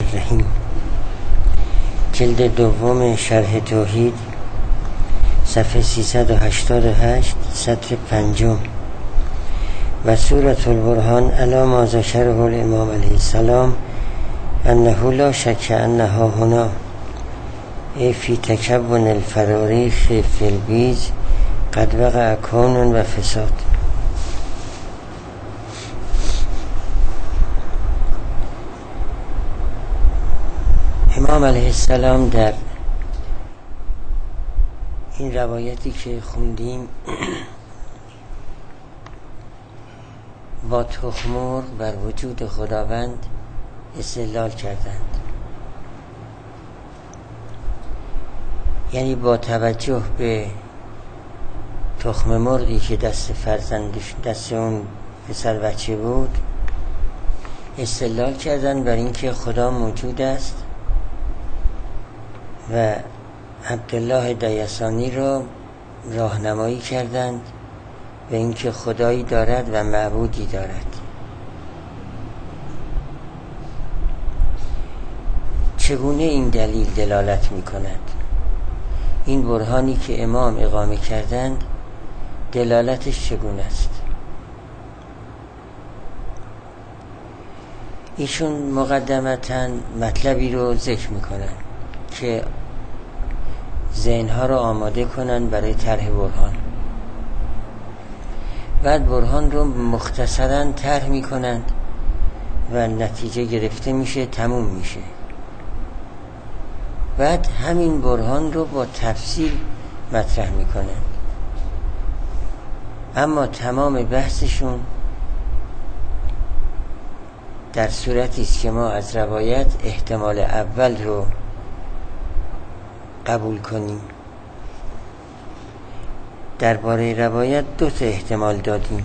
الرحیم. جلد دوم شرح توحید، صفحه 388، سطر 5. و سورة البرهان علی ما ذکره الامام علیه السلام انه لا شک انها هنا فی تکون الفراریخ فی البیز قد وقع کون و فساد. امام علیه السلام در این روایتی که خوندیم با تخم‌مرغ بر وجود خداوند استدلال کردند. یعنی با توجه به تخم مرغی که دست فرزندش، دست اون پسر بچه بود، استدلال کردند بر اینکه خدا موجود است و عبدالله دیسانی را راهنمایی کردند به اینکه خدایی دارد و معبودی دارد. چگونه این دلیل دلالت می کند؟ این برهانی که امام اقامه کردند دلالتش چگونه است؟ ایشون مقدمتاً مطلبی رو ذکر می کنند که ذهنها رو آماده کنند برای طرح برهان. بعد برهان رو مختصراً طرح می کنند و نتیجه گرفته میشه، تموم میشه. بعد همین برهان رو با تفصیل مطرح می کنند. اما تمام بحثشون در صورتی است که ما از روایت احتمال اول رو قبول کنیم. درباره روایت دو تا احتمال دادیم.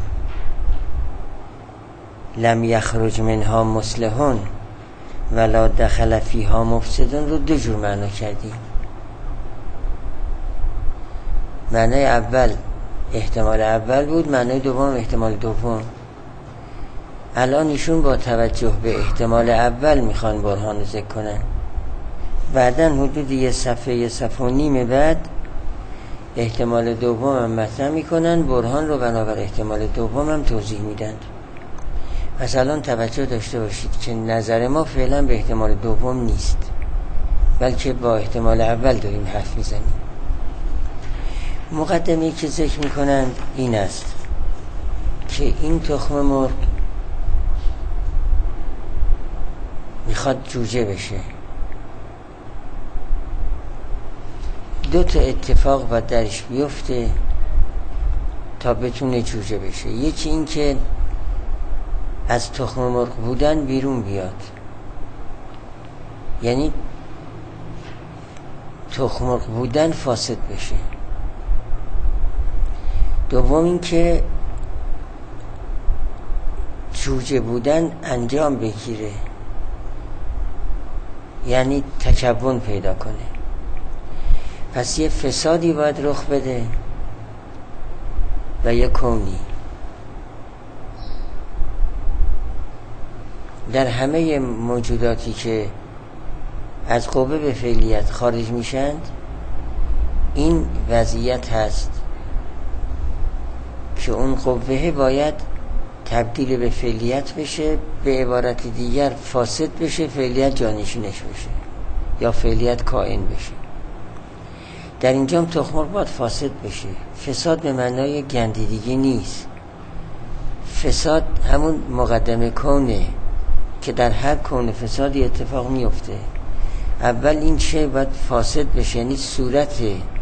لم یخرج منها مصلحون ولا دخل فیها مفسدون رو دو جور معنا کردیم. معنای اول احتمال اول بود، معنای دوم احتمال دوم. الان ایشون با توجه به احتمال اول میخوان برهان رو ذکر کنن. بعدن حدود یه صفحه و نیم بعد احتمال دوم هم مطرح میکنن، برهان رو بنابر احتمال دوم هم توضیح میدن. پس الان توجه داشته باشید که نظر ما فعلا به احتمال دوم نیست، بلکه با احتمال اول داریم حرف میزنیم. مقدمه‌ای که ذکر میکنند این است که این تخم مرغ میخواد جوجه بشه. دو تا اتفاق باید درش بیفته تا بتونه جوجه بشه. یکی این که از تخم مرغ بودن بیرون بیاد، یعنی تخم مرغ بودن فاسد بشه. دوم این که جوجه بودن انجام بگیره، یعنی تکون پیدا کنه. پس یه فسادی باید رخ بده و یه کونی. در همه موجوداتی که از قوه به فعلیت خارج میشند این وضعیت هست که اون قوه باید تبدیل به فعلیت بشه، به عبارت دیگر فاسد بشه، فعلیت جانشینش بشه یا فعلیت کائن بشه. در اینجا تخم مرغ باید فاسد بشه. فساد به معنای گندیدگی نیست. فساد همون مقدمه کونه که در هر کون فسادی اتفاق میفته. اول این چه باید فاسد بشه، یعنی صورت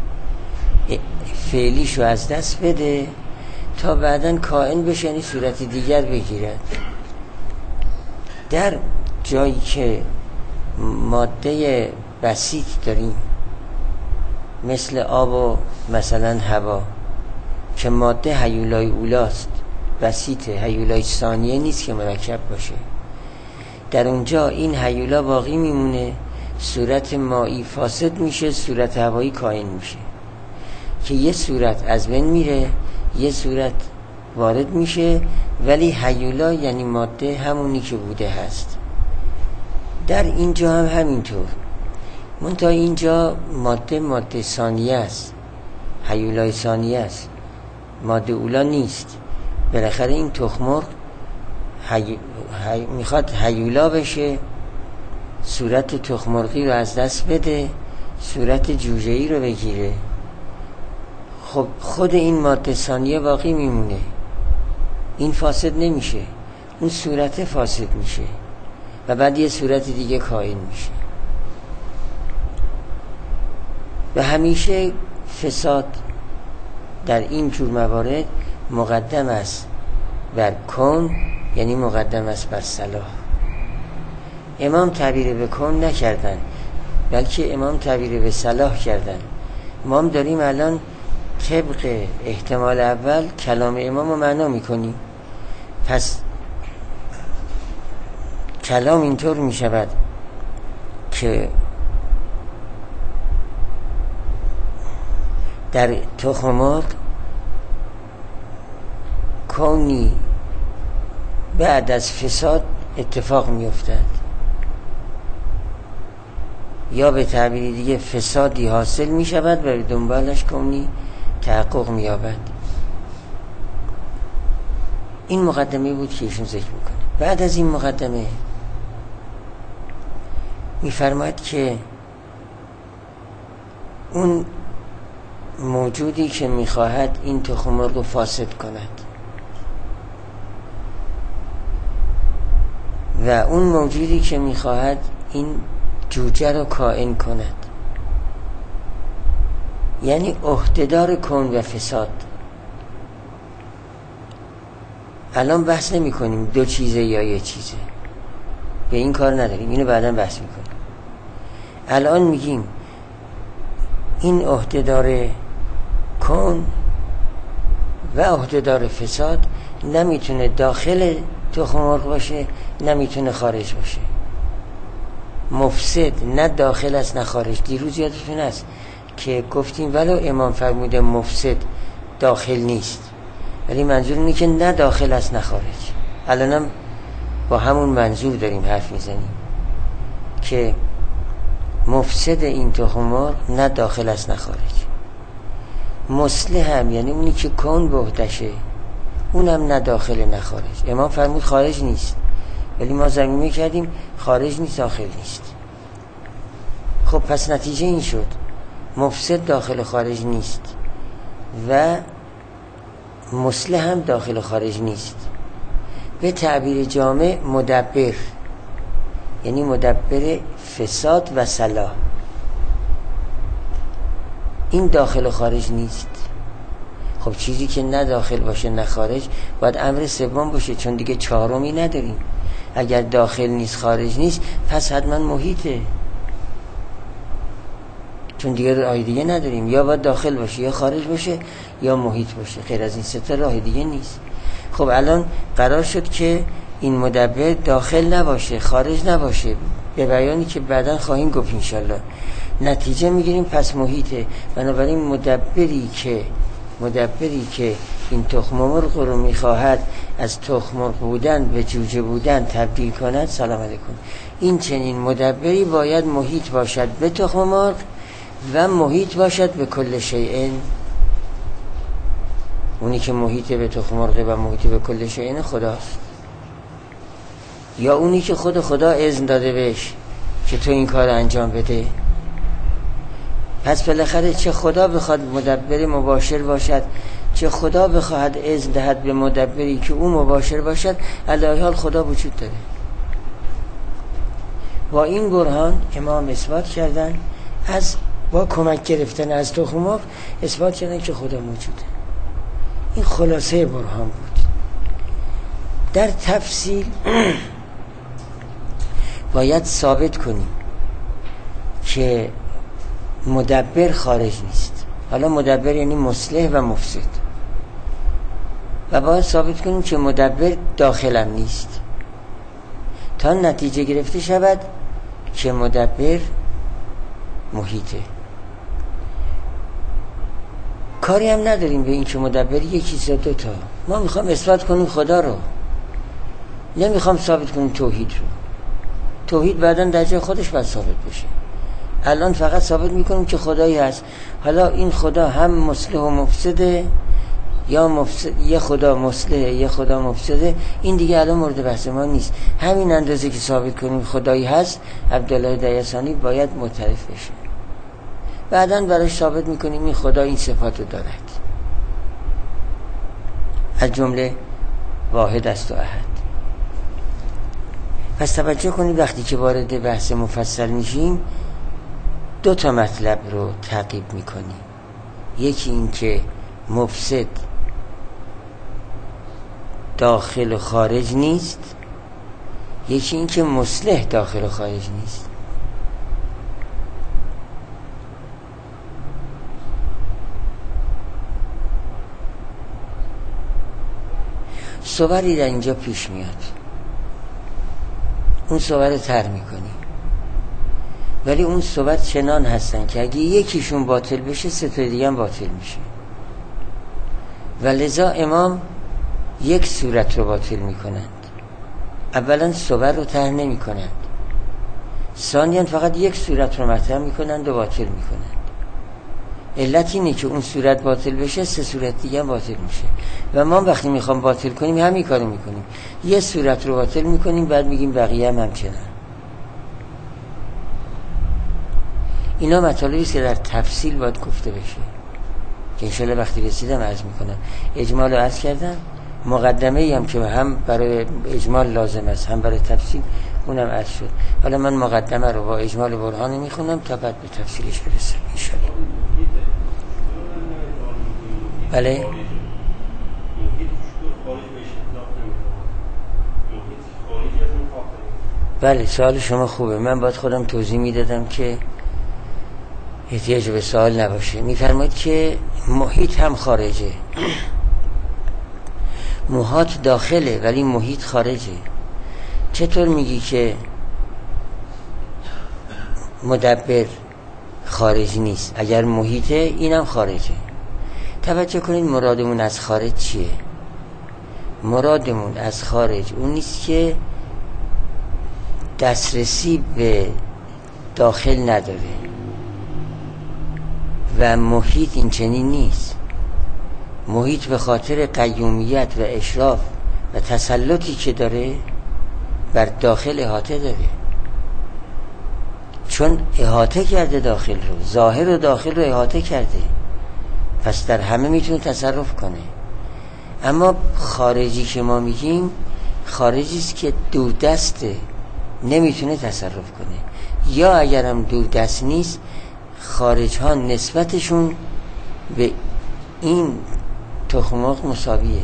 فعلیشو از دست بده تا بعداً کائن بشه، یعنی صورت دیگر بگیرد. در جایی که ماده بسیط داریم مثل آب و مثلا هوا که ماده هیولای اولاست، بسیطه، هیولای ثانیه نیست که مرکب باشه، در اونجا این هیولا باقی میمونه، صورت مایی فاسد میشه، صورت هوایی کائن میشه که یه صورت از بین میره، یه صورت وارد میشه، ولی هیولا یعنی ماده همونی که بوده هست. در اینجا هم همینطور، منتها اینجا ماده ثانیه است، هیولای ثانیه است، ماده اولا نیست. بالاخره این تخم مرغ میخواد هیولا بشه، صورت تخم مرغی رو از دست بده، صورت جوجه‌ای رو بگیره. خب خود این ماده ثانیه باقی میمونه، این فاسد نمیشه، اون صورت فاسد میشه و بعد یه صورت دیگه کائن میشه. و همیشه فساد در این جور موارد مقدم است بر کون، یعنی مقدم است بر صلاح. امام تعبیر به کون نکردن، بلکه امام تعبیر به صلاح کردن. ما هم داریم الان طبق احتمال اول کلام امام رو معنا میکنیم. پس کلام اینطور میشود که در تخم مرغ کونی بعد از فساد اتفاق میافتد، یا به تعبیر دیگه فسادی حاصل میشود و به دنبالش کونی تحقق مییابد. این مقدمه بود که ایشون ذکر میکنه. بعد از این مقدمه میفرماید که اون موجودی که میخواهد این تخم مرغ رو فاسد کند و اون موجودی که میخواهد این جوجه رو کائن کند، یعنی عهده‌دار کون و فساد. الان بحث نمی کنیم دو چیزه یا یه چیزه، به این کار نداریم، اینو بعدا بحث میکنیم. الان میگیم این عهده‌دار کون و عهده‌دار فساد نمیتونه داخل تخم مرغ باشه، نمیتونه خارج باشه. مفسد نه داخل است نه خارج. دیروز یادتون است که گفتیم ولو امام فرموده مفسد داخل نیست، ولی منظور اینه که نه داخل است نه خارج. الانم با همون منظور داریم حرف میزنیم که مفسد این تخم مرغ نه داخل است نه خارج. مصلح هم یعنی اونی که کون به عهده‌شه، اونم نه داخل نه خارج. امام فرمود خارج نیست، ولی ما زمینه کردیم خارج نیست داخل نیست. خب پس نتیجه این شد مفسد داخل خارج نیست و مصلح هم داخل خارج نیست. به تعبیر جامع مدبر، یعنی مدبر فساد و صلاح، این داخل و خارج نیست. خب چیزی که نه داخل باشه نه خارج باید امر سوم باشه، چون دیگه چهارمی نداریم. اگر داخل نیست خارج نیست پس حتما محیطه، چون دیگه راه دیگه نداریم، یا باید داخل باشه یا خارج باشه یا محیط باشه، غیر از این سه تا راه دیگه نیست. خب الان قرار شد که این مدبر داخل نباشه خارج نباشه، به بیانی که بعداً خواهیم گفت انشالله. نتیجه میگیریم پس محیطه. بنابراین مدبری که این تخم مرغ رو میخواهد از تخم مرغ بودن به جوجه بودن تبدیل کند، سلام علیکم، این چنین مدبری باید محیط باشد به تخم مرغ و محیط باشد به کل شیء. اونی که محیط به تخم مرغ و محیط به کل شیء خداست، یا اونی که خدا اذن داده بهش که تو این کار انجام بده. پس بالاخره چه خدا بخواد مدبر مباشر باشد، چه خدا بخواهد اذن دهد به مدبری که اون مباشر باشد، علی حال خدا وجود داره. با این برهان امام اثبات کردن، با کمک گرفتن از تخم مرغ اثبات کردن که خدا موجوده. این خلاصه برهان بود. در تفصیل باید ثابت کنیم که مدبر خارج نیست. حالا مدبر یعنی مصلح و مفسد، و باید ثابت کنیم که مدبر داخلم نیست تا نتیجه گرفته شود که مدبر محیطه. کاری هم نداریم به این که مدبر یکی یا دوتا. ما میخوام اثبات کنیم خدا رو، نمیخوام ثابت کنیم توحید رو. توحید بعداً در جای خودش باید ثابت بشه. الان فقط ثابت میکنیم که خدایی هست. حالا این خدا هم مصلح و مفسده یا یه خدا مصلح یه خدا مفسده، این دیگه الان مورد بحث ما نیست. همین اندازه که ثابت کنیم خدایی هست، عبدالله دیاسانی باید معترف بشه. بعداً براش ثابت میکنیم این خدا این صفاتو دارد، از جمله واحد است و احد. پس توجه کنید وقتی که وارد بحث مفصل میشیم 2 مطلب رو تعقیب میکنیم. یکی این که مفسد داخل و خارج نیست، یکی این که مصلح داخل و خارج نیست. صوری در اینجا پیش میاد، اون صور رو طرح میکنیم، ولی اون صور چنان هستن که اگه یکیشون باطل بشه 3 تا دیگه هم باطل میشه. و لذا امام 1 صورت رو باطل میکنند. اولا صور رو طرح نمی کنند، ثانیاً فقط 1 صورت رو مطرح میکنند و باطل میکنند. علت اینه که اون صورت باطل بشه 3 صورت دیگه هم باطل میشه. و ما وقتی میخوام باطل کنیم همین کارو میکنیم، 1 صورت رو باطل میکنیم، بعد میگیم بقیه هم همچنان. اینا مطالبی است که در تفصیل باید گفته بشه که انشالله وقتی رسیدم عرض میکنم. اجمال رو عرض کردم، مقدمه هم که هم برای اجمال لازم است هم برای تفصیل اونم عرض شد. حالا من مقدمه رو با اجمال برهانی میخونم تا بعد به تفصیلش برسم انشالله. بله بله سوال شما خوبه. من باید خودم توضیح میدادم که احتیاج به سوال نباشه. میفرمایید که محیط هم خارجه، محاط داخله ولی محیط خارجه. چطور میگی که مدبر خارج نیست اگر محیطه اینم خارجه؟ توجه کنید مرادمون از خارج چیه؟ مرادمون از خارج اون نیست که دسترسی به داخل نداره و محیط این چنین نیست. محیط به خاطر قیومیت و اشراف و تسلطی که داره بر داخل احاطه داره، چون احاطه کرده داخل رو، ظاهر و داخل رو احاطه کرده، پس در همه میتونه تصرف کنه. اما خارجی که ما میگیم خارجی است که دور دسته، نمیتونه تصرف کنه. یا اگرم دور دست نیست، خارج ها نسبتشون به این تخمق مساویه.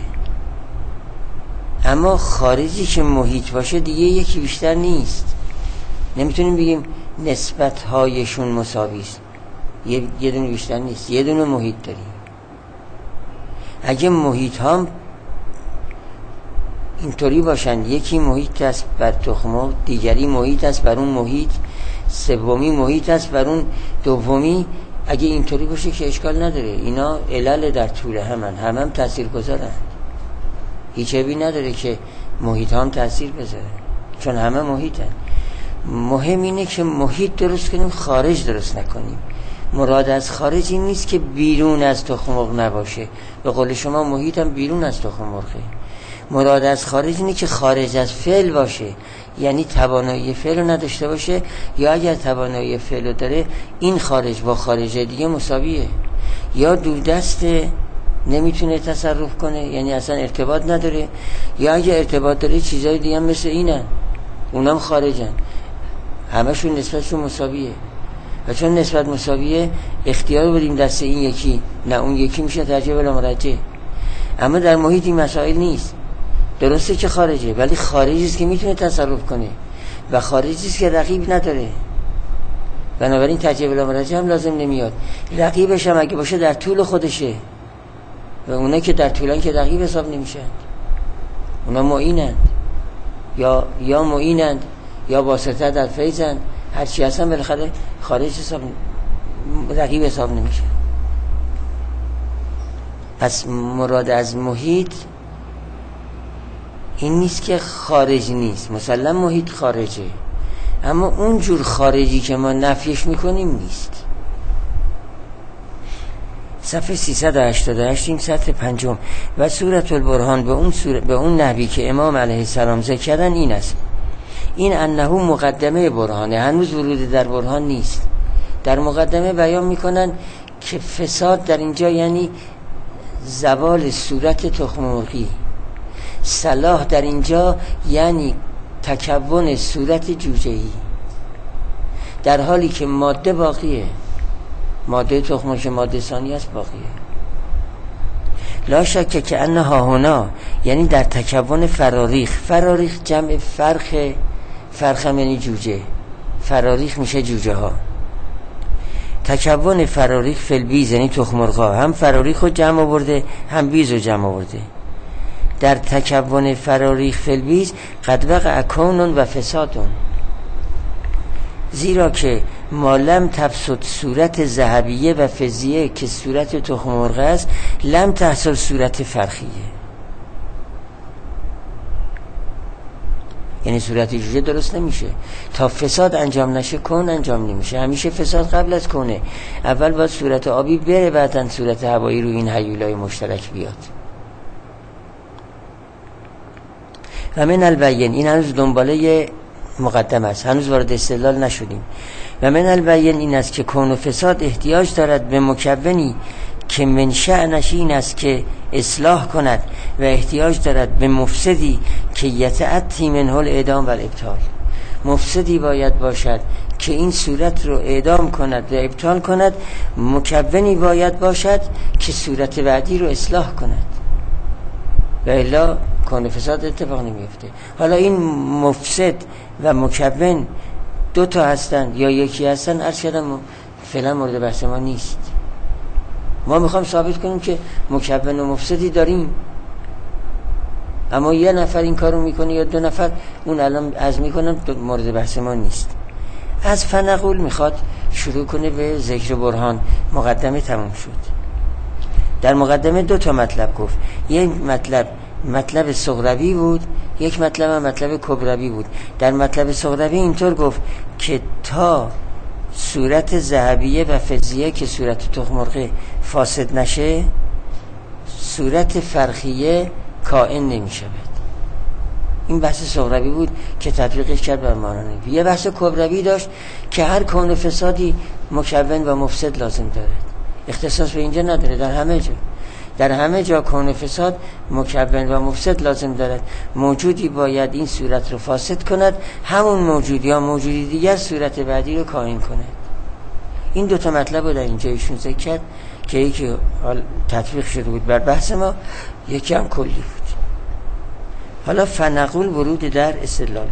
اما خارجی که محیط باشه دیگه یکی بیشتر نیست، نمیتونیم بگیم نسبت هایشون مساوی است. یه دونه بیشتر نیست، یه دونه محیط داریم. اگه محیط هم اینطوری باشن، یکی محیط است بر تخمق، دیگری محیط است بر اون محیط، سومی محیط است بر اون دومی، اگه اینطوری باشه که اشکال نداره. اینا علل در طول هم تأثیر گذارن، هیچ عیبی نداره که محیط هم تأثیر بذاره، چون همه محیطن. مهم اینه که محیط درست کنیم، خارج درست نکنیم. مراد از خارج این نیست که بیرون از تخمق نباشه، به قول شما محیط هم بیرون از تخمقه. مراد از خارج اینه که خارج از فعل باشه، یعنی توانایی فعل رو نداشته باشه، یا اگر توانایی فعل رو داره این خارج با خارج دیگه مساویه. یا دور دسته، نمیتونه تصرف کنه، یعنی اصلا ارتباط نداره، یا اگر ارتباط داره چیزای دیگه هم مثل اینن، اونم خارجن، همشون نسبتشون مساویه. و چون نسبت مساویه اختیار بدیم دست این یکی نه اون یکی، میشه ترجیح بلا مرجح. اما در محیط این مسائل نیست. درسته که خارجه، ولی خارجی است که میتونه تصرف کنه و خارجی است که رقیب نداره، بنابراین ترجیح بلا مرجح هم لازم نمیاد. رقیبش هم اگه باشه در طول خودشه، و اونا که در طولن که رقیب حساب نمیشن، اونا معینند، یا معینند یا واسطه در فیضند، هرچی هستن بالاخره خارج حساب، رقیب حساب نمیشه. پس مراد از محیط این نیست که خارج نیست، مسلم محیط خارجه، اما اون جور خارجی که ما نفیش میکنیم نیست. صفحه 388 این سطر 5 و سورة البرهان به اون نحوی که امام علیه السلام ذکر کردن این است: این انه مقدمه برهانه، هنوز ورود در برهان نیست. در مقدمه بیان میکنن که فساد در اینجا یعنی زوال صورت تخم مرغی، صلاح در اینجا یعنی تکون صورت جوجه‌ای، در حالی که ماده باقیه، ماده تخم مرغ ماده ثانی است باقیه. لا شک که انها هنا یعنی در تکون فراریخ جمع فرخ یعنی جوجه، فراریخ میشه جوجه ها. تکون فراریخ فلبیز یعنی تخم مرغ، هم فراریخ رو جمع آورده هم بیز رو جمع آورده. در تکون فراریخ فلبیز قد وقع کون و فسادون، زیرا که مالم تفسد صورت ذهبیه و فضیه که صورت تخم مرغ است، لم تحصل صورت فرخیه، یعنی صورت جوجه درست نمیشه. تا فساد انجام نشه کون انجام نمیشه. همیشه فساد قبل از کونه. اول باید صورت آبی بره، بعدن صورت هوایی رو این هیولای مشترک بیاد. و من البین، این هنوز دنباله مقدمه است، هنوز وارد استدلال نشدیم. و من البین این است که کون و فساد احتیاج دارد به مکونی که من شأنش این است که اصلاح کند، و احتیاج دارد به مفسدی که یتأتی منه الاعدام و الابطال. مفسدی باید باشد که این صورت رو اعدام کند و ابطال کند، مکونی باید باشد که صورت بعدی رو اصلاح کند، و الا کون فساد اتفاق نمیفته. حالا این مفسد و مکون دو تا هستن یا یکی هستن، عرض کردم فعلا مورد بحث ما نیست. ما میخوام ثابت کنیم که مکون و مفسدی داریم، اما یه نفر این کارو میکنه یا دو نفر، اون الان از میکنن مورد بحث ما نیست. از فنقول میخواد شروع کنه به ذکر برهان. مقدمه تموم شد. در مقدمه دو تا مطلب گفت. یک مطلب صغروی بود، یک مطلب کبروی بود. در مطلب صغروی اینطور گفت که تا صورت ذهبیه و فضیه که صورت تخم مرغ فاسد نشه، صورت فرخیه کائن نمی شود. این بحث صغروی بود که تطبیقش کرد بر مانانه. یه بحث کبروی داشت که هر کون و فسادی مکون و مفسد لازم داره، اختصاص به اینجا نداره، در همه جا کون و فساد مکون و مفسد لازم دارد. موجودی باید این صورت رو فاسد کند، همون موجود یا موجودی دیگر صورت بعدی رو کائن کند. این دوتا مطلب رو در اینجا ایشون ذکر کرد که یکی تطبیق شده بود بر بحث ما، یکی هم کلی بود. حالا فنقول ورود در استدلاله.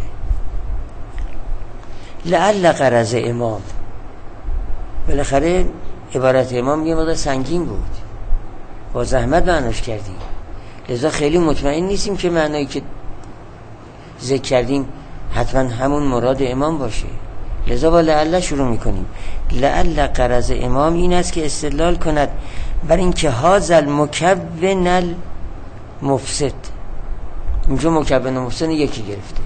لعل غرض امام، بالاخره عبارت امام یه مقدار سنگین بود، با زحمت معناش کردیم، لذا خیلی مطمئن نیستیم که معنایی که ذکر کردیم حتما همون مراد امام باشه. لذا با لعل شروع میکنیم. لعل غرض امام این است که استدلال کند بر این که هذا المکون المفسد، اینجا مکون و مفسد یکی گرفته،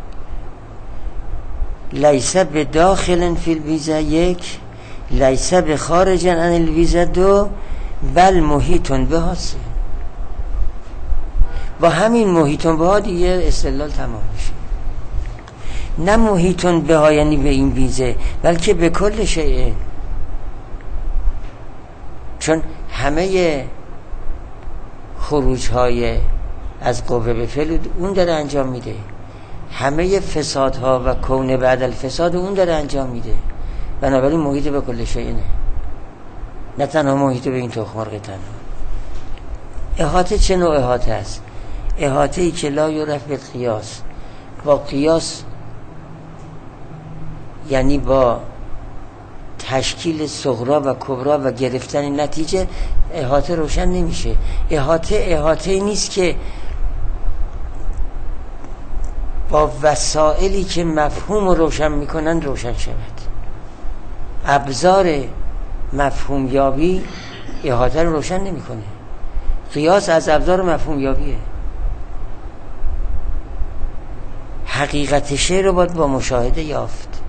لیس بداخل فی الویزه، یک لیس بخارج عن الویزه، دو بل محیطون به ها، سه. با همین محیطون به ها دیگه استدلال تمام میشه. نه محیطون به ها یعنی به این ویزه، بلکه به کل شیء، چون همه خروج های از قوه به فعل اون داره انجام میده، همه فسادها و کون بعد الفساد اون داره انجام میده. بنابراین محیط به کل شیء نه تنها محیط به این تخم مرغ تنها. احاطه چه نوع احاطه است؟ احاطه ای که لا یعرف بالقیاس، با قیاس یعنی با تشکیل صغرا و کبرا و گرفتن نتیجه احاطه روشن نمیشه. احاطه نیست که با وسائلی که مفهوم روشن میکنن روشن شود. ابزار مفهوم یابی احاطه رو روشن نمیکنه. قیاس از ابزار مفهوم یابیه. حقیقت شی رو باید با مشاهده یافت.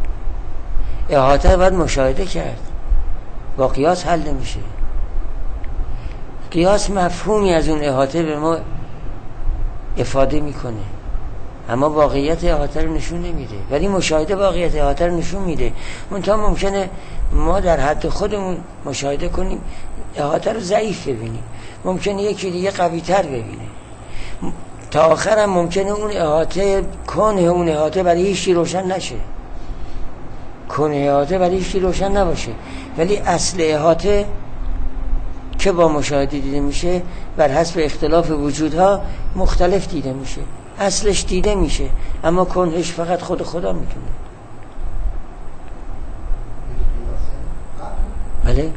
احاطه رو باید مشاهده کرد، با قیاس حل نمیشه. قیاس مفهومی از اون احاطه به ما افاده میکنه اما واقعیت احاطه رو نشون نمیده، ولی مشاهده واقعیت احاطه رو نشون میده. منتها ممکنه ما در حد خودمون مشاهده کنیم احاطه رو ضعیف ببینیم، ممکنه یکی دیگه قوی تر ببینه، تا آخر هم ممکنه اون احاطه کنه اون احاطه برای هیچی روشن نشه، کنه احاطه برای هیچی روشن نباشه، ولی اصل احاطه که با مشاهده دیده میشه بر حسب اختلاف وجودها مختلف دیده میشه، اصلش دیده میشه اما کنهش فقط خود خدا میتونه. بله؟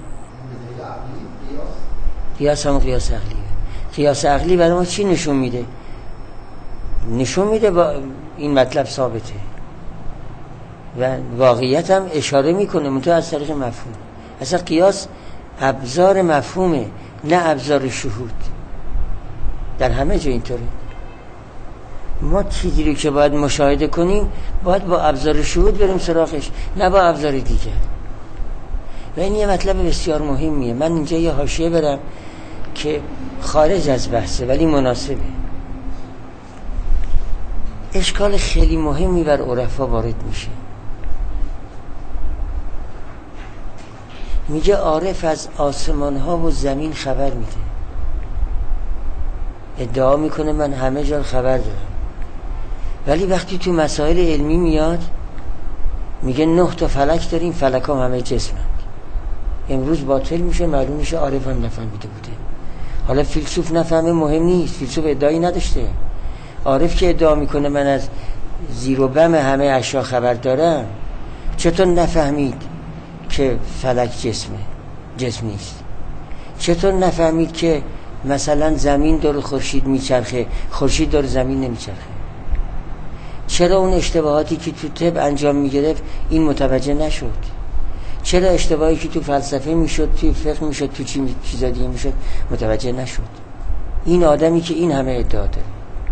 قیاس هم قیاس عقلیه. قیاس عقلی برای ما چی نشون میده؟ نشون میده با این مطلب ثابته و واقعیت هم اشاره میکنه منتها از طریق مفهوم. اصلا قیاس ابزار مفهومه نه ابزار شهود، در همه جا اینطوره. ما چیزی رو که باید مشاهده کنیم باید با ابزار شهود بریم سراغش نه با ابزار دیگر. و این یه مطلب بسیار مهمیه. من اینجا یه حاشیه برم که خارج از بحثه ولی مناسبه. اشکال خیلی مهمی بر عرفا وارد میشه. میگه عارف از آسمان ها و زمین خبر میده، ادعا میکنه من همه جا خبر دارم، ولی وقتی تو مسائل علمی میاد میگه 9 تا فلک داریم، فلک ها همه جسمند. امروز باطل میشه، معلوم میشه عارف هم نفهمیده بوده. حالا فیلسوف نفهمه مهم نیست، فیلسوف ادعایی نداشته. عارف که ادعا میکنه من از زیر و بم همه اشیا خبر دارم، چطور نفهمید که فلک جسم نیست؟ چطور نفهمید که مثلا زمین دور خورشید میچرخه، خورشید دور زمین نمیچرخه؟ چرا اون اشتباهاتی که تو طب انجام میگرفت این متوجه نشد؟ چرا اشتباهی که تو فلسفه میشد، تو فقه میشد، تو چیزا دیگه میشد متوجه نشد؟ این آدمی که این همه ادعا داره،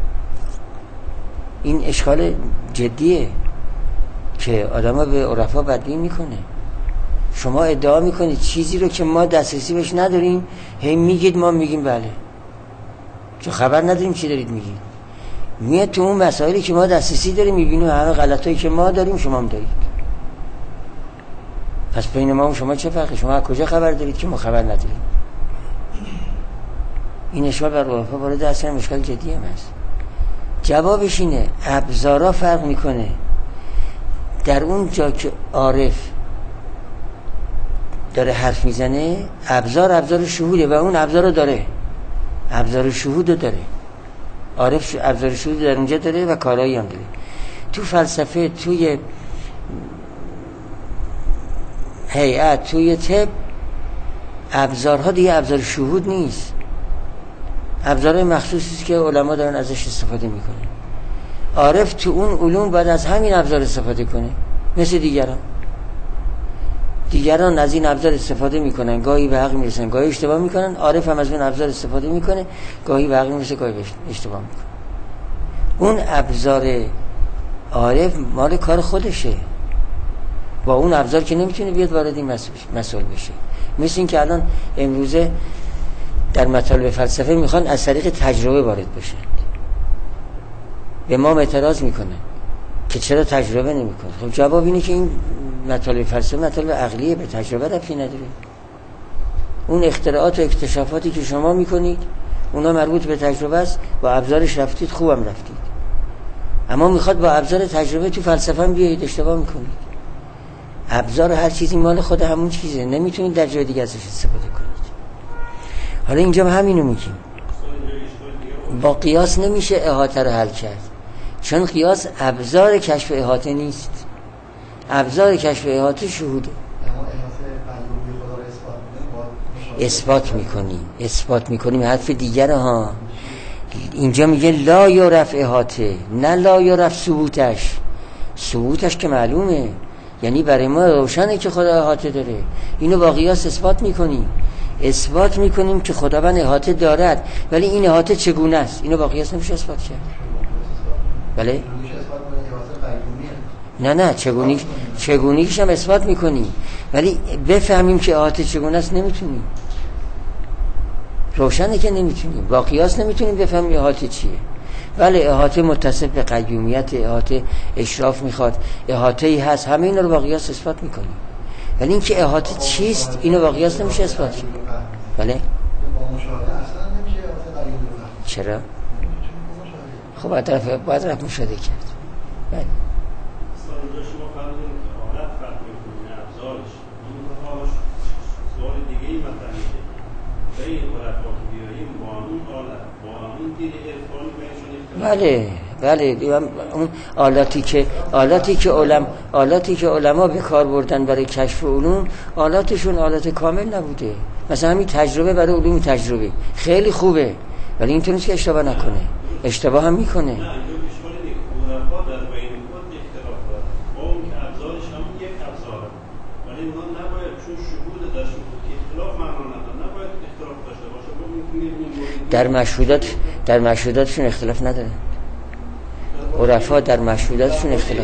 این اشکال جدیه که آدم به عرفا بدبین میکنه. شما ادعا میکنید چیزی رو که ما دسترسی بهش نداریم، هی میگید ما میگیم بله، چون خبر نداریم چی دارید میگید. میاد تو اون مسائلی که ما دسترسی داریم میبینیم همه غلطایی که ما داریم شما هم دارید. پس بین ما و شما چه فرقه؟ شما از کجا خبر دارید که ما خبر نداریم؟ این اشکال بر عرفا وارد اصلا مشکل جدی هم هست. جوابش اینه ابزارا فرق میکنه. در اون جا که عارف داره حرف میزنه ابزار شهوده و اون ابزار رو داره، ابزار شهود رو داره. عارف ابزار شهود در اونجا داره و کارایی هم داره. تو فلسفه، توی هیئت، توی طب ابزارها دیگه ابزار شهود نیست، ابزار مخصوصی که علما دارن ازش استفاده میکنه. عارف تو اون علوم باید از همین ابزار استفاده کنه مثل دیگران از این ابزار استفاده میکنن، گاهی به حق میرسن گاهی اشتباه میکنن. عارف هم از اون ابزار استفاده میکنه، گاهی به حق میرسه گاهی اشتباه میکنه. اون ابزار عارف مال کار خودشه، با اون ابزار که نمیتونه بیاد وارد این مسئله بشه. مثل این که الان امروزه در مطالب فلسفه میخوان از طریق تجربه وارد بشن. به ما اعتراض میکنن که چرا تجربه نمیکنه. خب جواب اینه که این مطالب فلسفه مطالب عقلیه، به تجربه ربطی نداره. اون اختراعات و اکتشافاتی که شما میکنید اونا مربوط به تجربه است، با ابزارش رفتید خوبم رفتید، اما میخواد با ابزار تجربه تو فلسفه هم بیایید، اشتباه میکنید. ابزار هر چیزی مال خود همون چیزه، نمیتونید در جای دیگه ازش استفاده کنید. حالا اینجا همینو میگیم، با قیاس نمیشه احاطه رو حل کرد، چون قیاس ابزار کشف احاطه نیست. ابزار کشف احاطه شهوده. اثبات میکنیم حرف دیگر ها. اینجا میگه لا یعرف احاطه، نه لا یعرف ثبوتش که معلومه، یعنی برای ما روشنه که خدا احاطه داره. اینو با قیاس اثبات میکنیم که خداوند احاطه دارد، ولی این احاطه چگونه است اینو با قیاس نمیشه اثبات کرد. بله؟ نه چگونه چگونگیش هم اثبات میکنیم، ولی بفهمیم که احاطه چگونه است نمیتونیم. روشنه که نمیتونیم، با قیاس نمیتونیم بفهمیم احاطه چیه. ولی احاطه متصف به قیومیت، احاطه اشراف میخواد، احاطه ای هست، همه اینا رو با قیاس اثبات میکنیم. ولی اینکه احاطه چیست اینو با قیاس نمیشه اثبات کرد. بله؟ چرا؟ خب باید رفت مشاهده کرد. بله. بله اون آلاتی که علما به کار بردن برای کشف علوم، آلاتشون آلات کامل نبوده. مثلا همین تجربه برای علوم تجربه خیلی خوبه، ولی اینطور نیست که اشتباه نکنه، اشتباه هم میکنه. در مشهوداتشون اختلاف نداره. عرفا در مشهوداتشون اختلاف.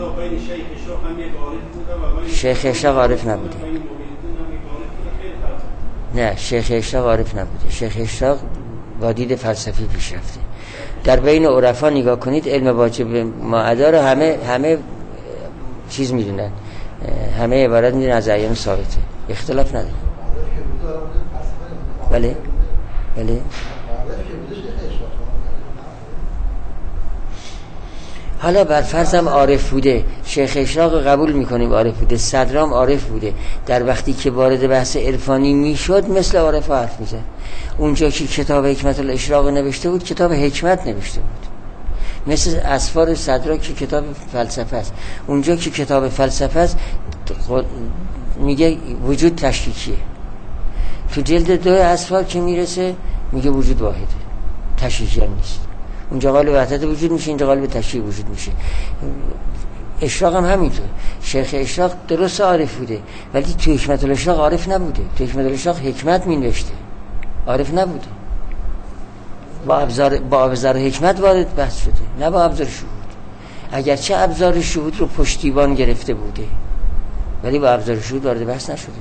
شیخ اشراق عارف نبوده. نه، شیخ اشراق عارف نبوده. شیخ اشراق با دید فلسفی پیش رفته. در بین عرفا نگاه کنید، علم واجب معدا رو همه چیز میدونن، همه عبارت میدونن از اعیان ثابته، اختلاف نداره. بله حالا بر فرضم عارف بوده، شیخ اشراق قبول میکنیم عارف بوده، صدرام عارف بوده، در وقتی که وارد بحث عرفانی میشد مثل عارف حرف میزد. اونجا که کتاب حکمت الاشراق نوشته بود کتاب حکمت نوشته بود، مثل اسفار صدرا که کتاب فلسفه است. اونجا که کتاب فلسفه است میگه وجود تشکیکیه. تو جلد 2 اسفار که میرسه میگه وجود واحده، تشکیکی هم نیست. اونجا قال وحدت وجود میشه، اینجا قال به تشکیک وجود میشه. اشراق هم همینطور. شیخ اشراق درست عارف بوده، ولی تو حکمت الاشراق عارف نبوده. تو حکمت الاشراق حکمت مینوشته، عارف نبوده. با ابزار حکمت وارد بحث شده، نه با ابزار شهود. اگرچه ابزار شهود رو پشتیبان گرفته بوده، ولی با ابزار شهود وارد بحث نشده.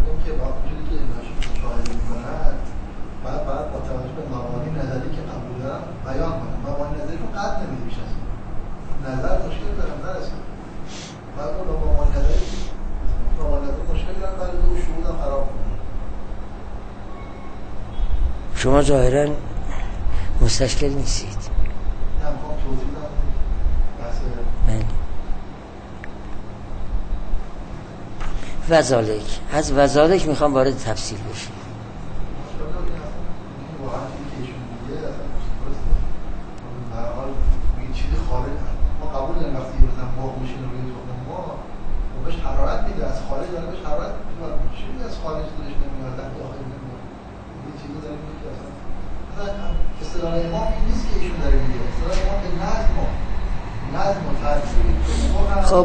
نظر مشکل دارم نرسیم من اون با ما نظری مشکل دارم برای دو شهودم خراب کنم. شما ظاهرا مستشکل نیستید. نه میخوام توضیح بدم بحث از وذالک میخوام وارد تفصیل بشیم. قبول داریم وقتی مثلا مرغ میشین روی تخم مرغ و بهش حرارت میده، از خارج داره بهش حرارت میده، چیزی از خارج دلش نمیاد، از داخل نمیاد. این چیزی داره میگه که اصلا اصطلاح امام این نیست که ایشون داره میگه، اصطلاح امام به نظم و ترتیب. خب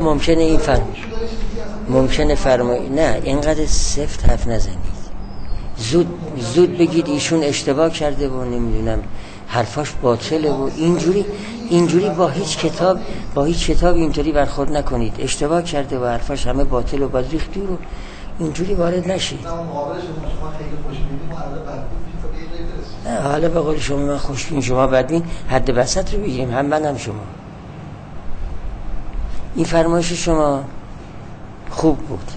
ممکنه فرمایید نه اینقدر سفت حرف نزنید، زود بگید ایشون اشتباه کرده و نمیدونم حرفاش باطله و اینجوری با هیچ کتاب اینطوری برخورد نکنید. اشتباه کرده و حرفاش همه باطل و باید ریخت دور و اینجوری وارد نشید. نه حالا به قول شما من خوشبین شما بدبین، حد وسط رو بگیریم، هم من هم شما. این فرمایش شما خوب بود،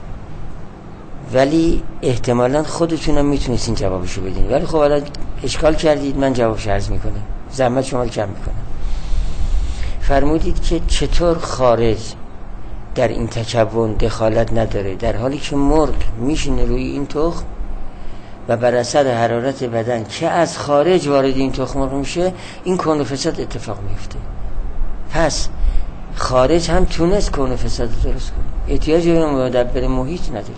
ولی احتمالاً خودتونم میتونستین جوابشو بدین، ولی خب حالا اشکال کردید، من جوابش عرض میکنم، زحمت شما رو کم میکنم. فرمودید که چطور خارج در این تکون دخالت نداره، در حالی که مرغ میشینه روی این تخم و بر اثر حرارت بدن که از خارج وارد این تخم مرغ میشه، این کون و فساد اتفاق میفته. پس خارج هم تونست کون و فساد درست کنه، احتیاجی به مدبر محیط نداره.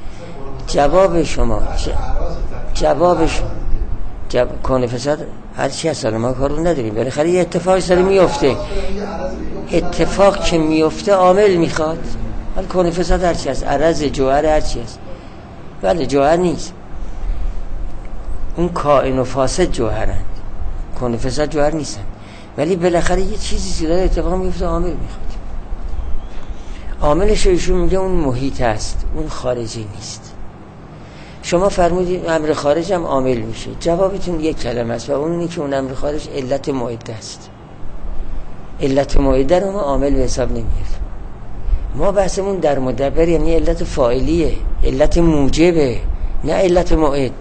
کون فساد هر چی هست ما کارو نداریم، بالاخره یه اتفاقی سر میفته، اتفاق که میفته عامل میخواد. ولی کون فساد هر چی هست، عرض جوهر هر چی هست، ولی جوهر نیست. اون کائن و فاسد جوهرند، کون فساد جوهر نیستن، ولی بالاخره یه چیزی داره اتفاق میفته، عامل میخواد. عاملش ایشون میگه اون محیط است، اون خارجی نیست. شما فرمودید امر خارج هم عامل میشه، جوابتون یک کلمه است و اون اینه که اون امر خارج علت معده است. علت معده رو ما عامل به حساب نمیاریم. ما بحثمون در مدبر یعنی علت فاعلیه، علت موجبه، نه علت معد.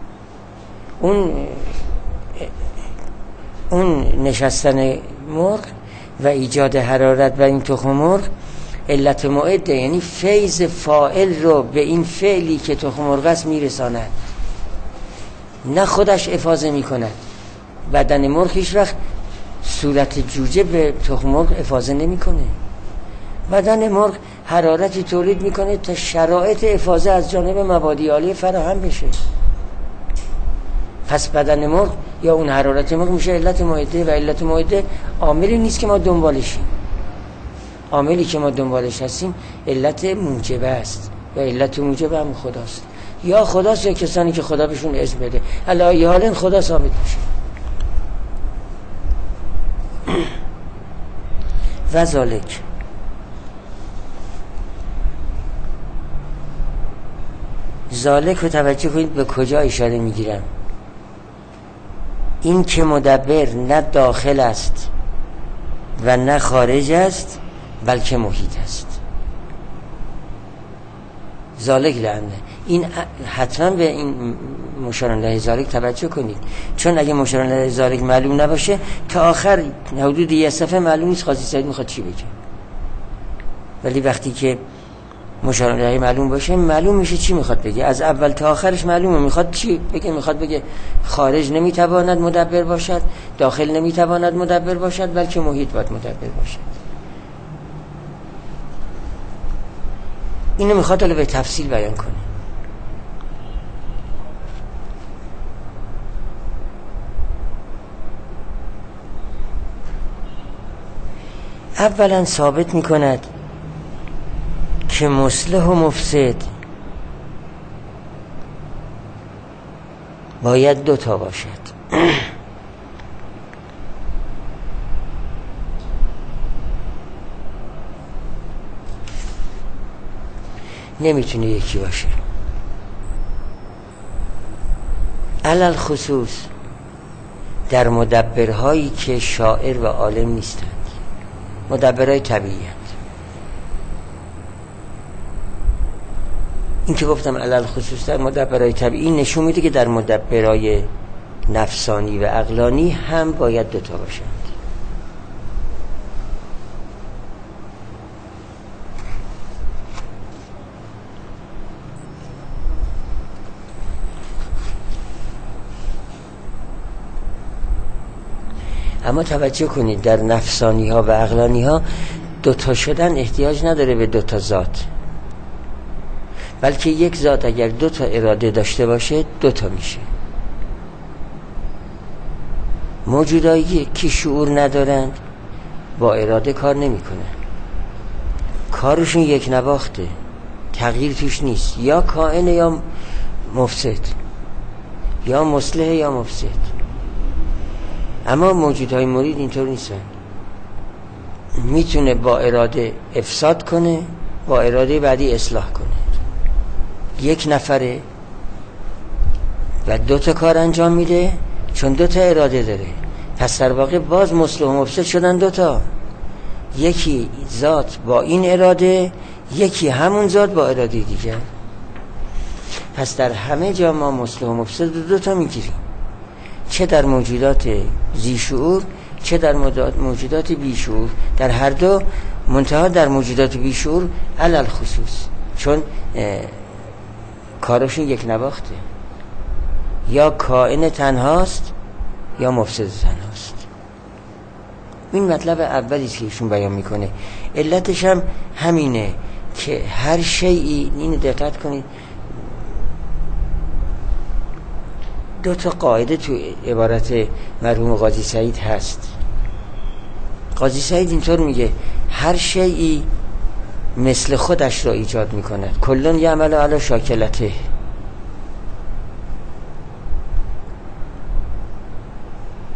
اون نشستن مرغ و ایجاد حرارت و این تخم مرغ علت معده، یعنی فیض فاعل رو به این فعلی که تخم مرغ است میرساند، نه خودش افاضه میکند. بدن مرغ هیچ وقت صورت جوجه به تخم مرغ افاضه نمیکنه. بدن مرغ حرارتی تولید میکنه تا شرایط افاضه از جانب مبادی عالیه فراهم بشه. پس بدن مرغ یا اون حرارت مرغ میشه علت معده و علت معده عاملی نیست که ما دنبالشیم. عاملی که ما دنبالش هستیم علت موجبه است و علت موجبه هم خداست، یا خداست یا کسانی که خدا بهشون اذن بده. علی حال خدا ثابت میشه. و ذالک رو توجه کنید به کجا اشاره میگیرم. این که مدبر نه داخل است و نه خارج است بلکه محیط است. ذالک لعنه، این حتما به این مشار الیه ذالک توجه کنید، چون اگه مشار الیه ذالک معلوم نباشه تا آخر حدود یه صفحه معلوم نیست قاضی سعید میخواد چی بگه. ولی وقتی که مشار الیه معلوم باشه معلوم میشه چی میخواد بگه. از اول تا آخرش معلومه میخواد چی بگه. میخواد بگه خارج نمیتواند مدبر باشد، داخل نمیتواند مدبر باشد، بلکه محیط باید مدبر باشد. اینو میخواد حالا به تفصیل بیان کنه. اولا ثابت میکند که مصلح و مفسد باید دوتا باشد. نمیتونه یکی باشه. علل خصوص در مدبرهایی که شاعر و عالم نیستند، مدبرهای طبیعی هستند. این که گفتم علل خصوص در مدبرهای طبیعی نشون میده که در مدبرهای نفسانی و عقلانی هم باید دوتا باشند. اما توجه کنید در نفسانی ها و عقلانی ها دوتا شدن احتیاج نداره به دوتا ذات، بلکه یک ذات اگر دوتا اراده داشته باشه دوتا میشه. موجودایی که شعور ندارند با اراده کار نمیکنن، کارشون یک نواخته، تغییر توش نیست، یا کائن یا مفسد، یا مصلح یا مفسد. اما موجودهای مرید اینطور نیستن، میتونه با اراده افساد کنه، با اراده بعدی اصلاح کنه. یک نفره و دوتا کار انجام میده چون دوتا اراده داره. پس در واقع باز مصلح و مفسد شدن دوتا، یکی ذات با این اراده، یکی همون ذات با اراده دیگر. پس در همه جا ما مصلح و مفسد دوتا میگیریم، چه در موجودات ذی شعور چه در موجودات بی شعور. در هر دو منتها در موجودات بی شعور علل خصوص، چون کارشون یک نواخته، یا کائن تنهاست یا مفسد تنهاست. این مطلب اولی که ایشون بیان میکنه. علتش هم همینه که هر شیئی، اینو دقت کنید، دو تا قاعده تو عبارت مرحوم قاضی سعید هست. قاضی سعید اینطور میگه هر شیئی مثل خودش را ایجاد میکند، کلون یعمل علی شاکلته.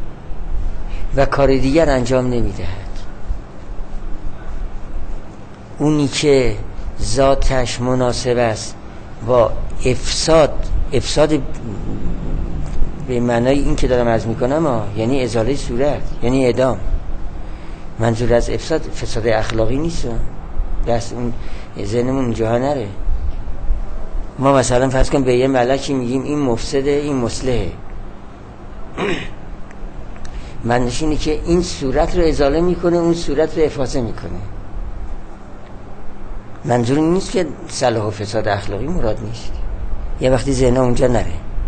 و کار دیگر انجام نمیدهد. اونی که ذاتش مناسب است با افساد به معنای این که دارم عرض میکنم یعنی ازاله صورت، یعنی اعدام. منظور از فساد اخلاقی نیست، دست اون ذهنمون اونجاها نره. ما مثلا فرض کن به یه ملکی میگیم این مفسده این مصلحه، معنیش اینه که این صورت رو ازاله میکنه اون صورت رو افاضه میکنه. منظور این نیست که صلاح و فساد اخلاقی مراد نیست. یه وقتی ذهن اونجا نره.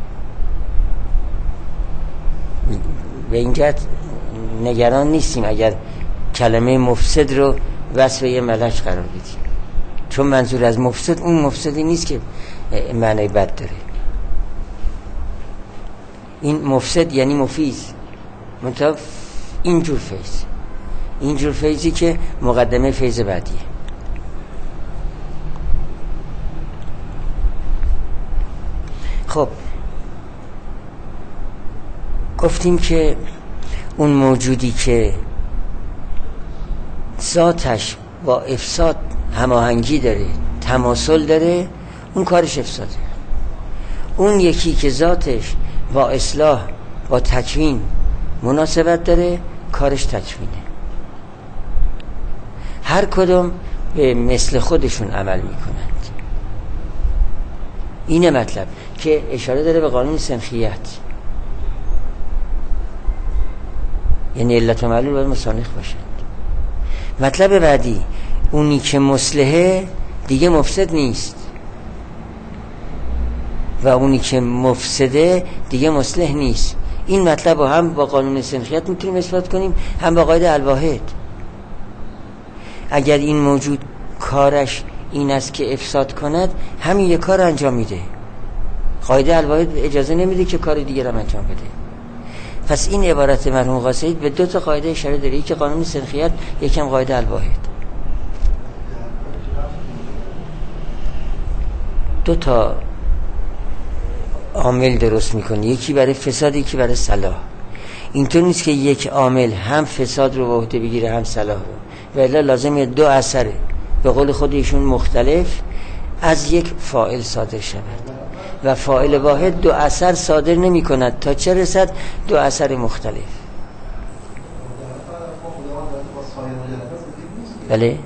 به این جهت نگران نیستیم اگر کلمه مفسد رو وصف یه ملک قرار بدیم، چون منظور از مفسد اون مفسدی نیست که معنی بد داره. این مفسد یعنی مفیز، منتها اینجور فیضی که مقدمه فیض بعدیه. خب گفتیم که اون موجودی که ذاتش با افساد هماهنگی داره، تماسل داره، اون کارش افساده. اون یکی که ذاتش با اصلاح، با تکوین مناسبت داره، کارش تکوینه. هر کدوم به مثل خودشون عمل میکنند. اینه مطلب که اشاره داره به قانون سنخیت، یعنی علت و معلول باید مسانخ باشند. مطلب بعدی، اونی که مصلحه دیگه مفسد نیست و اونی که مفسده دیگه مصلح نیست. این مطلب رو هم با قانون سنخیت میتونیم اثبات کنیم، هم با قاعده الواحد. اگر این موجود کارش این است که افساد کند، همین یک کار انجام میده. قاعده الواحد اجازه نمیده که کار دیگر هم انجام بده. پس این عبارت مرحوم قاصدی به دو تا قاعده اشاره داره، یکی قانون سنخیت، یکم قاعده الواحد. دو تا عامل درست میکنه، یکی برای فساد، یکی برای صلاح. اینطور نیست که یک عامل هم فساد رو به عهده بگیره هم صلاح رو، ولی لازمه دو اثر به قول خودشون مختلف از یک فاعل صادر شود و فاعل واحد دو اثر صادر نمی کند تا چه رسد دو اثر مختلف. بله.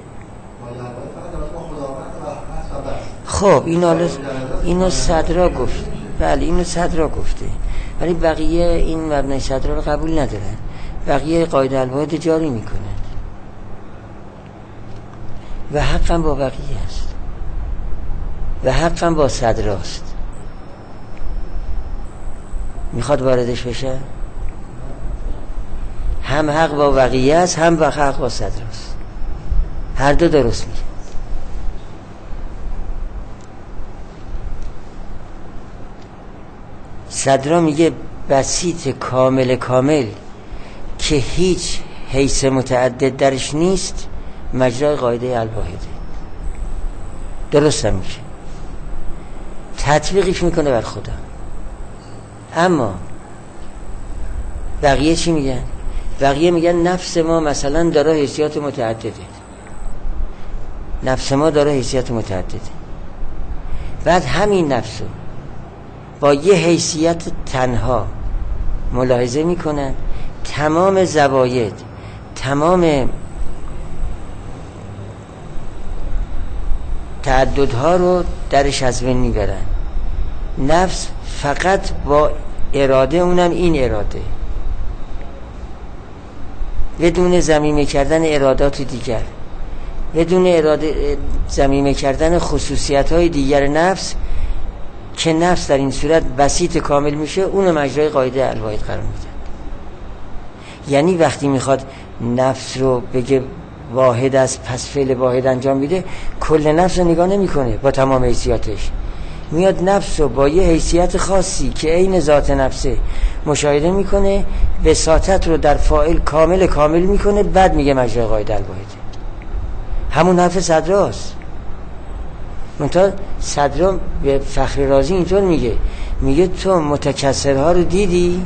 خب اینو صدرا گفت. بله اینو صدرا گفته، ولی بقیه این مبنای صدرا رو قبول ندارن. بقیه قاعده الواحد جاری میکنن و حقا با بقیه است و حقا با صدراست. میخواد واردش بشه؟ هم حق با بقیه است، هم حق با صدراست. هر دو درست میگه. صدرا میگه بسیط کامل که هیچ حیث متعدد درش نیست، مجرای قاعده الواحده. درست هم میگه، تطبیقش میکنه بر خدا. اما بقیه چی میگن؟ بقیه میگن نفس ما مثلا داره حیثیت متعدده، نفس ما داره حیثیت متعدده. بعد همین نفسو با یه حیثیت تنها ملاحظه میکنن، تمام زواید، تمام تعددها رو درش از بین میبرن. نفس فقط با اراده، اونم این اراده، بدون ضمیمه کردن ارادات دیگر، بدون اراده ضمیمه کردن خصوصیت های دیگر نفس، که نفس در این صورت بسیط کامل میشه، اونو مجرای قاعده الواحد قرار میدن. یعنی وقتی میخواد نفس رو بگه واحد است پس فعل واحد انجام میده، کل نفس رو نگاه نمیکنه با تمام حیثیاتش، میاد نفس رو با یه حیثیت خاصی که عین ذات نفسه مشاهده میکنه، بساطت رو در فاعل کامل میکنه، بعد میگه مجرای قاعده الواحد. همون حرف صدراست. منتها صدرا به فخر رازی اینطور میگه تو متکثرها رو دیدی،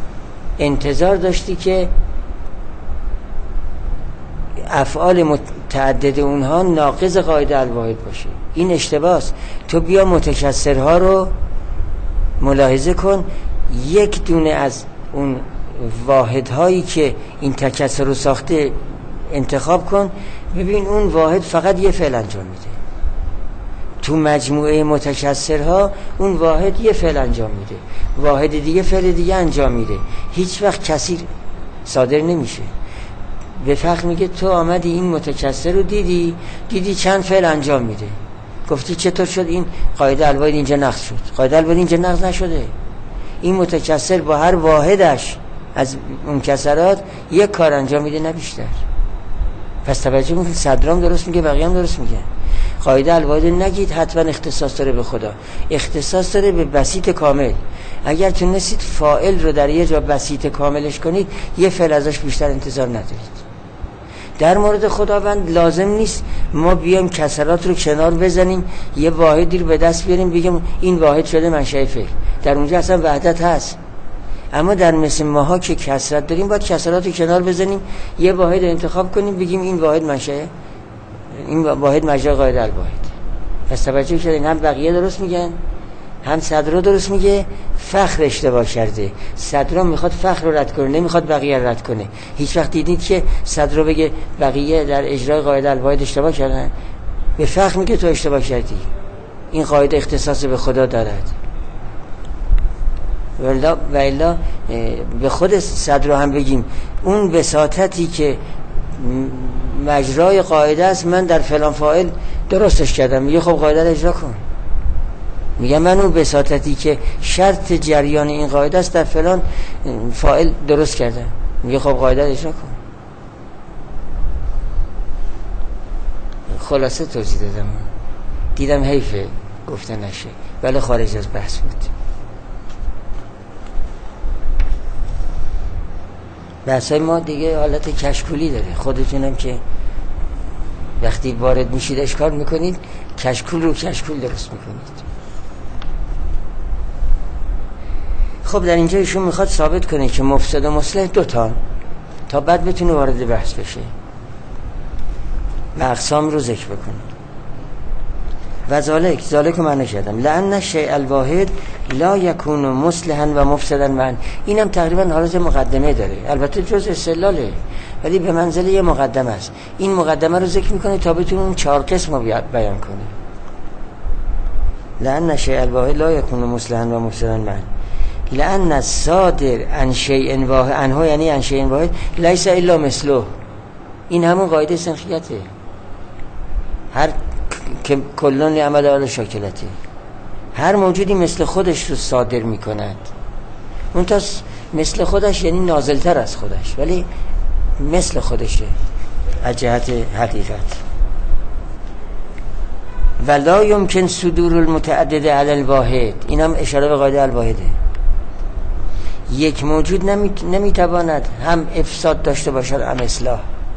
انتظار داشتی که افعال متعدد اونها ناقض قاعده الواحد باشه. این اشتباهه. تو بیا متکثرها رو ملاحظه کن، یک دونه از اون واحدهایی که این تکثر رو ساخته انتخاب کن، ببین اون واحد فقط یه فعل انجام میده. تو مجموعه متکثرها اون واحد یه فعل انجام میده، واحد دیگه فعل دیگه انجام میده، هیچ وقت کثیر صادر نمیشه. به فقط میگه تو آمدی این متکثر رو دیدی چند فعل انجام میده، گفتی چطور شد این قاعده الواحد اینجا نقض شد؟ قاعده الواحد اینجا نقض نشده. این متکثر با هر واحدش از اون کسرات یک کار انجام میده، نه بیشتر. پس توجه میکنید صدرام درست میگه، بقیه هم درست میگه. قاعده الواحد نگید حتما اختصاص داره به خدا، اختصاص داره به بسیط کامل. اگر تونستید فاعل رو در یه جا بسیط کاملش کنید، یه فعل ازش بیشتر انتظار ندارید. در مورد خداوند لازم نیست ما بیایم کسرات رو کنار بزنیم، یه واحدی رو به دست بیاریم بگیم این واحد شده منشأ فعل. در اونجا اصلا وحدت هست. اما در مثل ماها که کسرت داریم باید کسرات رو کنار بزنیم، یه واحد انتخاب کنیم بگیم این واحد منشأ، این واحد مجرا قاعده الواحد. پس توجه کردین هم بقیه درست میگن، هم صدرا درست میگه. فخر اشتباه کرده. صدرا میخواد فخر رو رد کنه، نمیخواد بقیه رو رد کنه. هیچ وقت دیدید که صدرا بگه بقیه در اجرای قاعده الواحد اشتباه کردن؟ به فخر میگه تو اشتباه کردی، این قاعده اختصاص به خدا دارد. و الا به خود صدرا هم بگیم اون بساطتی که مجرای قاعده است من در فلان فاعل درستش کردم، میگه خب قاعده رو اجرا کن. میگه من اون بساطتی که شرط جریان این قاعده است در فلان فاعل درست کردم، میگه خب قاعده رو اجرا کن. خلاصه توضیح دادم، دیدم حیفه گفته نشه ولی خارج از بحث بود. بحثای ما دیگه حالت کشکولی داره. خودتونم که وقتی وارد میشید اشکال میکنید، کشکول رو کشکول درست میکنید. خب در اینجا ایشون میخواد ثابت کنه که مفسد و مصلح دوتا، تا بعد بتونه وارد بحث بشه و اقسام رو ذکر بکنه. و ذالک معنی کردم لأن الشیء الواحد لا یکون مصلحا و مفسدا معا. اینم تقریبا حالت مقدمه داره، البته جز استدلاله ولی به منزله یه مقدمه است. این مقدمه رو ذکر میکنه تا بتونه اون 4 قسم رو بیان کنه. لأن الشیء الواحد لا یکون مصلحا و مفسدا معا لأن الصادر عن شیء واحد عنه یعنی عن شیء واحد لیس الا مثله. این همون قاعده سنخیته، هر که کلون عمل آل شاکلتی، هر موجودی مثل خودش رو صادر میکند. اون تا مثل خودش یعنی نازلتر از خودش ولی مثل خودشه از جهت حقیقت. ولا یمکن صدور المتعدد علی الواحد، این هم اشاره به قاعده الواحده. یک موجود نمیتواند هم افساد داشته باشد هم اصلاح،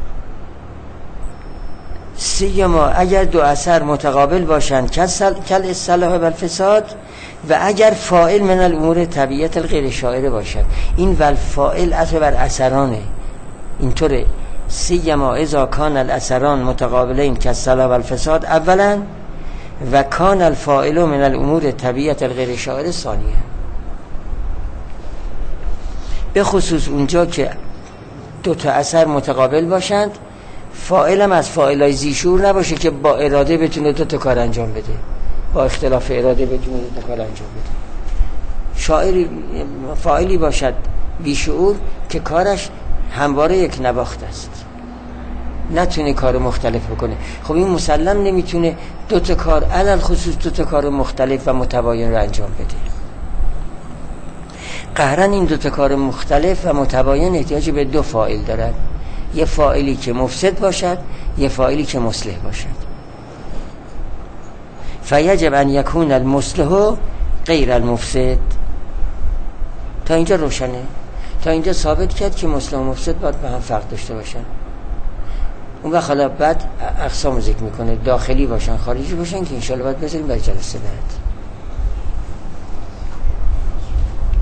سیما اگر دو اثر متقابل باشند کل اصلاح و الفساد، و اگر فاعل من الامور طبیعت الغیر شاعره باشد. این والفاعل عطف بر اثرانه، اینطوره. سیما اذا کان الاثران متقابلین کالصلاح و الفساد اولا و کان الفاعل من الامور طبیعت الغیر شاعره ثانیه. به خصوص اونجا که دو تا اثر متقابل باشند، فاعلم از فاعلای ذی‌شعور نباشه که با اراده بتونه دو تا کار انجام بده، با اختلاف اراده بتونه دو تا کار انجام بده. شاعری فاعلی باشد بی شعور که کارش همواره یک نواخت است، نتونه کار مختلف بکنه. خب این مسلم نمیتونه دو تا کار علل خصوص دو تا کار مختلف و متباین رو انجام بده. قهرن این دو تا کار مختلف و متباین احتیاج به دو فاعل دارد، یه فاعلی که مفسد باشد، یه فاعلی که مصلح باشد. فیجب ان یکون المصلح غیر المفسد. تا اینجا روشنه، تا اینجا ثابت کرد که مصلح و مفسد باید به هم فرق داشته باشن. اون وقت حالا بعد اقسام ذکر میکنه، داخلی باشن خارجی باشن که انشاءالله باید بذاریم برای جلسه بعد.